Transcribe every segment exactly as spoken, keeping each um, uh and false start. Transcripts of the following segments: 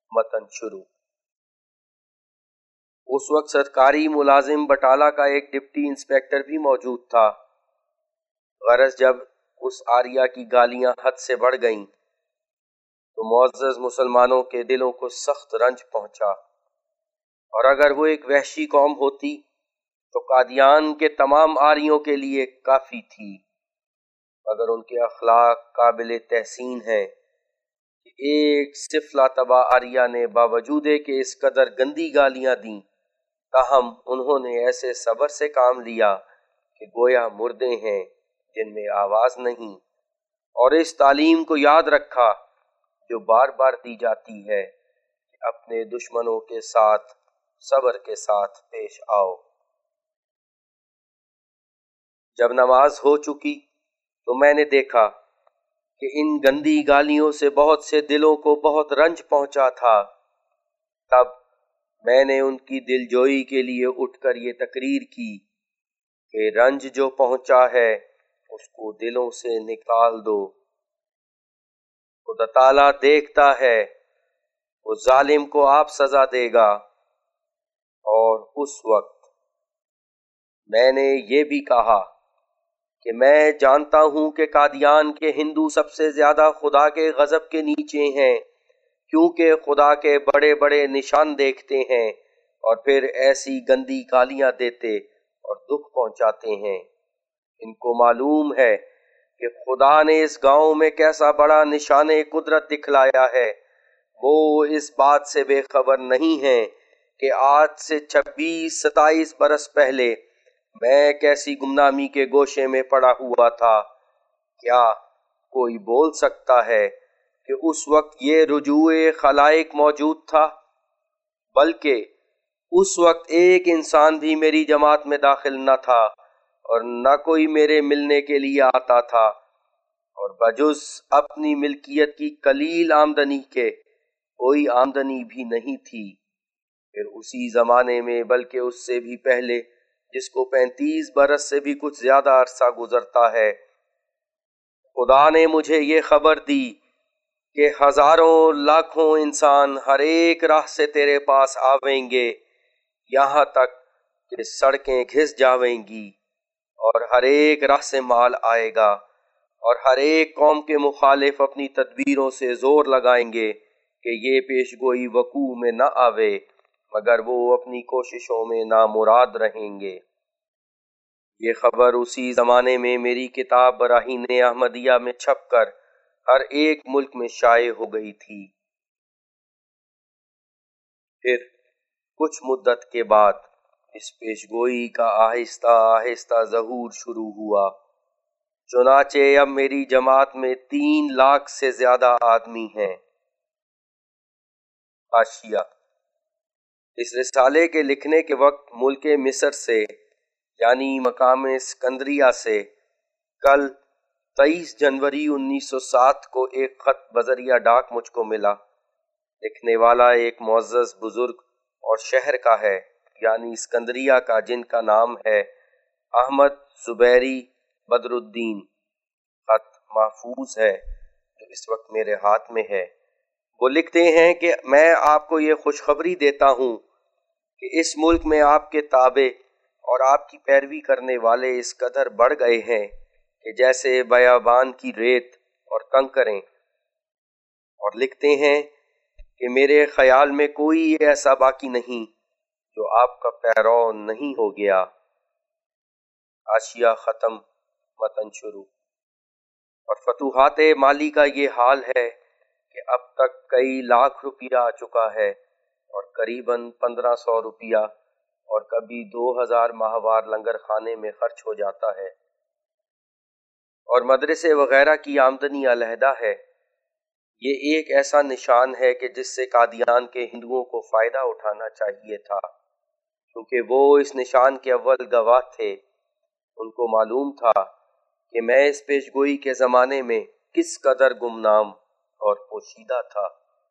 متن شروع۔ اس وقت سرکاری ملازم بٹالہ کا ایک ڈپٹی انسپیکٹر بھی موجود تھا۔ غرض جب اس آریہ کی گالیاں حد سے بڑھ گئیں تو معزز مسلمانوں کے دلوں کو سخت رنج پہنچا، اور اگر وہ ایک وحشی قوم ہوتی تو قادیان کے تمام آریوں کے لیے کافی تھی، مگر ان کے اخلاق قابل تحسین ہیں کہ ایک سفلا تبا آریہ نے باوجود کہ اس قدر گندی گالیاں دیں تاہم انہوں نے ایسے صبر سے کام لیا کہ گویا مردے ہیں جن میں آواز نہیں، اور اس تعلیم کو یاد رکھا جو بار بار دی جاتی ہے کہ اپنے دشمنوں کے ساتھ صبر کے ساتھ پیش آؤ۔ جب نماز ہو چکی تو میں نے دیکھا کہ ان گندی گالیوں سے بہت سے دلوں کو بہت رنج پہنچا تھا۔ تب میں نے ان کی دل جوئی کے لیے اٹھ کر یہ تقریر کی کہ رنج جو پہنچا ہے اس کو دلوں سے نکال دو۔ خدا تعالیٰ دیکھتا ہے، وہ ظالم کو آپ سزا دے گا۔ اور اس وقت میں نے یہ بھی کہا کہ میں جانتا ہوں کہ قادیان کے ہندو سب سے زیادہ خدا کے غضب کے نیچے ہیں، کیونکہ خدا کے بڑے بڑے نشان دیکھتے ہیں اور پھر ایسی گندی گالیاں دیتے اور دکھ پہنچاتے ہیں۔ ان کو معلوم ہے کہ خدا نے اس گاؤں میں کیسا بڑا نشان قدرت دکھلایا ہے، وہ اس بات سے بے خبر نہیں ہیں کہ آج سے چھبیس ستائیس برس پہلے میں کیسی گمنامی کے گوشے میں پڑا ہوا تھا۔ کیا کوئی بول سکتا ہے کہ اس وقت یہ رجوع خلائق موجود تھا؟ بلکہ اس وقت ایک انسان بھی میری جماعت میں داخل نہ تھا اور نہ کوئی میرے ملنے کے لیے آتا تھا، اور بجز اپنی ملکیت کی قلیل آمدنی کے کوئی آمدنی بھی نہیں تھی۔ پھر اسی زمانے میں بلکہ اس سے بھی پہلے، جس کو پینتیس برس سے بھی کچھ زیادہ عرصہ گزرتا ہے، خدا نے مجھے یہ خبر دی کہ ہزاروں لاکھوں انسان ہر ایک راہ سے تیرے پاس آویں گے، یہاں تک کہ سڑکیں گھس جاویں گی، اور ہر ایک راہ سے مال آئے گا، اور ہر ایک قوم کے مخالف اپنی تدبیروں سے زور لگائیں گے کہ یہ پیش گوئی وقوع میں نہ آوے، مگر وہ اپنی کوششوں میں نامراد رہیں گے۔ یہ خبر اسی زمانے میں میری کتاب براہین احمدیہ میں چھپ کر ہر ایک ملک میں شائع ہو گئی تھی۔ پھر کچھ مدت کے بعد اس پیشگوئی کا آہستہ آہستہ ظہور شروع ہوا، چنانچہ اب میری جماعت میں تین لاکھ سے زیادہ آدمی ہیں۔ حاشیہ: اس رسالے کے لکھنے کے وقت ملک مصر سے یعنی مقام اسکندریہ سے کل تیئیس جنوری انیس سو سات کو ایک خط بذریعہ ڈاک مجھ کو ملا۔ لکھنے والا ایک معزز بزرگ اور شہر کا ہے، یعنی اسکندریہ کا، جن کا نام ہے احمد زبیری بدر الدین۔ خط محفوظ ہے جو اس وقت میرے ہاتھ میں ہے۔ وہ لکھتے ہیں کہ میں آپ کو یہ خوشخبری دیتا ہوں کہ اس ملک میں آپ کے تابع اور آپ کی پیروی کرنے والے اس قدر بڑھ گئے ہیں کہ جیسے بیابان کی ریت اور کنکریں، اور لکھتے ہیں کہ میرے خیال میں کوئی ایسا باقی نہیں جو آپ کا پیرو نہیں ہو گیا۔ حاشیہ ختم، متن شروع۔ اور فتوحات مالی کا یہ حال ہے کہ اب تک کئی لاکھ روپیہ آ چکا ہے، اور قریباً پندرہ سو روپیہ اور کبھی دو ہزار ماہوار لنگر خانے میں خرچ ہو جاتا ہے، اور مدرسے وغیرہ کی آمدنی علیحدہ ہے۔ یہ ایک ایسا نشان ہے کہ جس سے قادیان کے ہندوؤں کو فائدہ اٹھانا چاہیے تھا، کیونکہ وہ اس نشان کے اول گواہ تھے۔ ان کو معلوم تھا کہ میں اس پیشگوئی کے زمانے میں کس قدر گمنام اور پوشیدہ تھا۔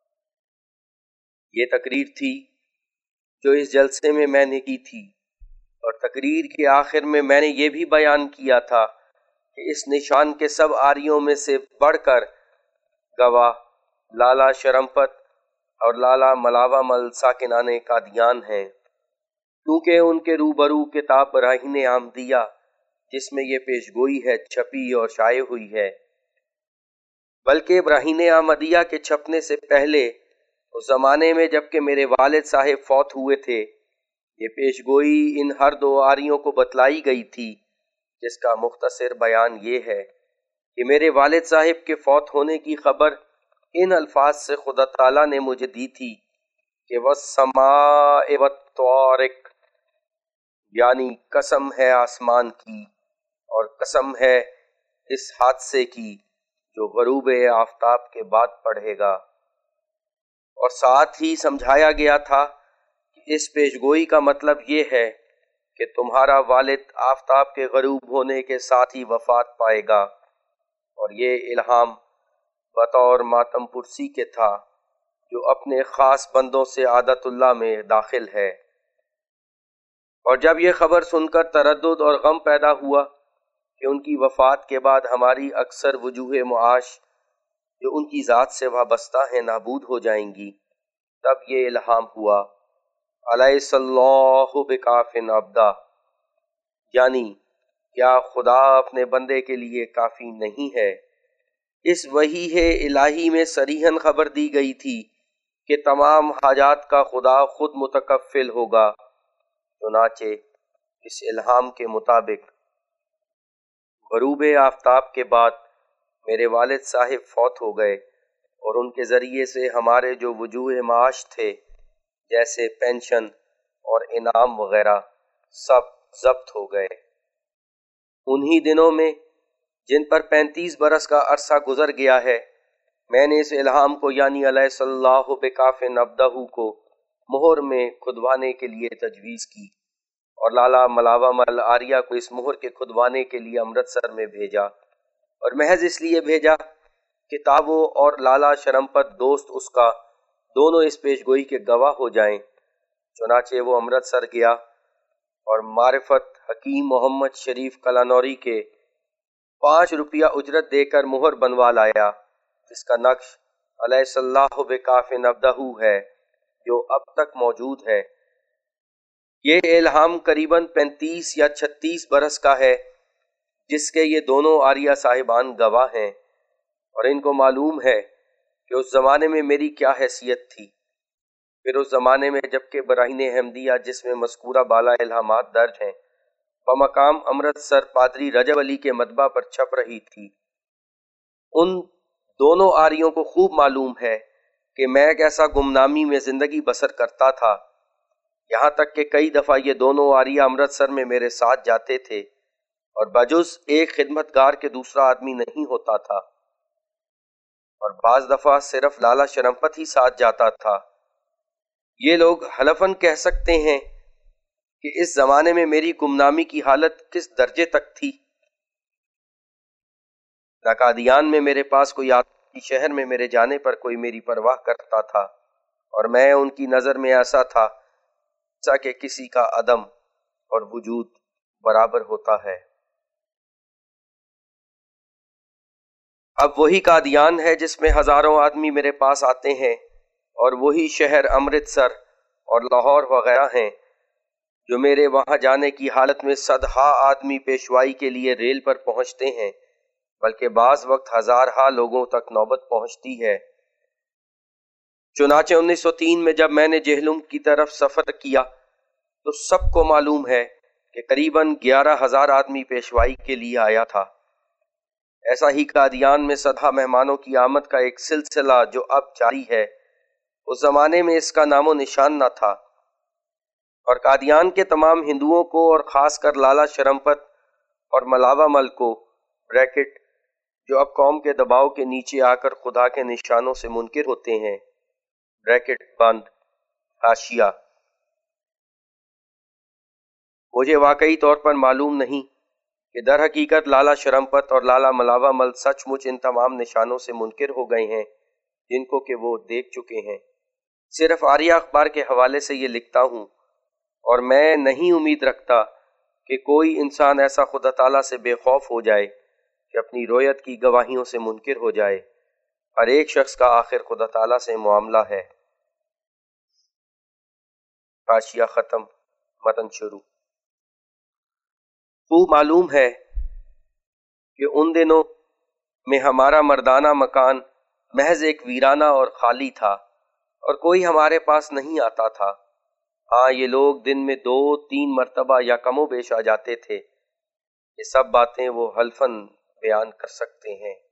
یہ تقریر تھی جو اس جلسے میں میں نے کی تھی، اور تقریر کے آخر میں میں نے یہ بھی بیان کیا تھا کہ اس نشان کے سب آریوں میں سے بڑھ کر گواہ لالا شرمپت اور لالا ملاوا مل ساکنان قادیان ہیں، کیونکہ ان کے روبرو کتاب براہین احمدیہ جس میں یہ پیشگوئی ہے چھپی اور شائع ہوئی ہے، بلکہ براہین احمدیہ کے چھپنے سے پہلے اس زمانے میں جب کہ میرے والد صاحب فوت ہوئے تھے، یہ پیشگوئی ان ہر دو آریوں کو بتلائی گئی تھی، جس کا مختصر بیان یہ ہے کہ میرے والد صاحب کے فوت ہونے کی خبر ان الفاظ سے خدا تعالیٰ نے مجھے دی تھی کہ وَالسَّمَاءِ وَالطَّارِقِ، یعنی قسم ہے آسمان کی اور قسم ہے اس حادثے کی جو غروب آفتاب کے بعد پڑھے گا، اور ساتھ ہی سمجھایا گیا تھا کہ اس پیشگوئی کا مطلب یہ ہے کہ تمہارا والد آفتاب کے غروب ہونے کے ساتھ ہی وفات پائے گا، اور یہ الہام بطور ماتم پرسی کے تھا جو اپنے خاص بندوں سے عادت اللہ میں داخل ہے۔ اور جب یہ خبر سن کر تردد اور غم پیدا ہوا کہ ان کی وفات کے بعد ہماری اکثر وجوہ معاش جو ان کی ذات سے وابستہ ہیں نابود ہو جائیں گی، تب یہ الہام ہوا الیس اللہ بکاف عبدہ، یعنی کیا خدا اپنے بندے کے لیے کافی نہیں ہے۔ اس وحی الہی میں صریحاً خبر دی گئی تھی کہ تمام حاجات کا خدا خود متکفل ہوگا، چنانچہ اس الہام کے مطابق غروب آفتاب کے بعد میرے والد صاحب فوت ہو گئے، اور ان کے ذریعے سے ہمارے جو وجوہ معاش تھے جیسے پینشن اور انعام وغیرہ سب ضبط ہو گئے۔ انہی دنوں میں جن پر پینتیس برس کا عرصہ گزر گیا ہے، میں نے اس الہام کو یعنی علیہ اللہ بکاف عبدہ کو مہر میں کھدوانے کے لیے تجویز کی، اور لالا ملاوا مل آریہ کو اس مہر کے کھدوانے کے لیے امرتسر میں بھیجا، اور محض اس لیے بھیجا کہ تاو اور لالا شرمپت دوست اس کا دونوں اس پیشگوئی کے گواہ ہو جائیں۔ چنانچہ وہ امرتسر گیا اور معرفت حکیم محمد شریف کلانوری کے پانچ روپیہ اجرت دے کر مہر بنوا لایا، جس کا نقش علیہ اللہ بکاف عبدہ ہے جو اب تک موجود ہے۔ یہ الہام قریباً پینتیس یا چھتیس برس کا ہے جس کے یہ دونوں آریہ صاحبان گواہ ہیں، اور ان کو معلوم ہے کہ اس زمانے میں میری کیا حیثیت تھی۔ پھر اس زمانے میں جبکہ براہین احمدیہ جس میں مذکورہ بالا الہامات درج ہیں بمقام امرتسر پادری رجب علی کے مطبع پر چھپ رہی تھی، ان دونوں آریوں کو خوب معلوم ہے کہ میں کیسا گمنامی میں زندگی بسر کرتا تھا، یہاں تک کہ کئی دفعہ یہ دونوں آریہ امرتسر میں میرے ساتھ جاتے تھے، اور بجز ایک خدمتگار کے دوسرا آدمی نہیں ہوتا تھا، اور بعض دفعہ صرف لالا شرمپت ہی ساتھ جاتا تھا۔ یہ لوگ حلفاً کہہ سکتے ہیں کہ اس زمانے میں میری گمنامی کی حالت کس درجے تک تھی۔ نہ قادیان میں میرے پاس کوئی آدمی شہر میں میرے جانے پر کوئی میری پرواہ کرتا تھا، اور میں ان کی نظر میں ایسا تھا جیسا کہ کسی کا عدم اور وجود برابر ہوتا ہے۔ اب وہی قادیان ہے جس میں ہزاروں آدمی میرے پاس آتے ہیں، اور وہی شہر امرتسر اور لاہور وغیرہ ہیں جو میرے وہاں جانے کی حالت میں صدہا آدمی پیشوائی کے لیے ریل پر پہنچتے ہیں، بلکہ بعض وقت ہزارہا لوگوں تک نوبت پہنچتی ہے۔ چنانچہ انیس سو تین میں جب میں نے جہلم کی طرف سفر کیا تو سب کو معلوم ہے کہ قریباً گیارہ ہزار آدمی پیشوائی کے لیے آیا تھا۔ ایسا ہی قادیان میں صدہا مہمانوں کی آمد کا ایک سلسلہ جو اب جاری ہے، اس زمانے میں اس کا نام و نشان نہ تھا، اور قادیان کے تمام ہندوؤں کو اور خاص کر لالا شرمپت اور ملاوا مل کو بریکٹ جو اب قوم کے دباؤ کے نیچے آ کر خدا کے نشانوں سے منکر ہوتے ہیں بریکٹ بند حاشیہ، مجھے واقعی طور پر معلوم نہیں کہ در حقیقت لالا شرمپت اور لالا ملاوا مل سچ مچ ان تمام نشانوں سے منکر ہو گئے ہیں جن کو کہ وہ دیکھ چکے ہیں۔ صرف آریہ اخبار کے حوالے سے یہ لکھتا ہوں، اور میں نہیں امید رکھتا کہ کوئی انسان ایسا خدا تعالیٰ سے بے خوف ہو جائے کہ اپنی رویت کی گواہیوں سے منکر ہو جائے۔ ہر ایک شخص کا آخر خدا تعالیٰ سے معاملہ ہے۔ حاشیہ ختم، متن شروع۔ خوب معلوم ہے کہ ان دنوں میں ہمارا مردانہ مکان محض ایک ویرانہ اور خالی تھا، اور کوئی ہمارے پاس نہیں آتا تھا۔ ہاں، یہ لوگ دن میں دو تین مرتبہ یا کم و بیش آ جاتے تھے۔ یہ سب باتیں وہ حلفاً بیان کر سکتے ہیں۔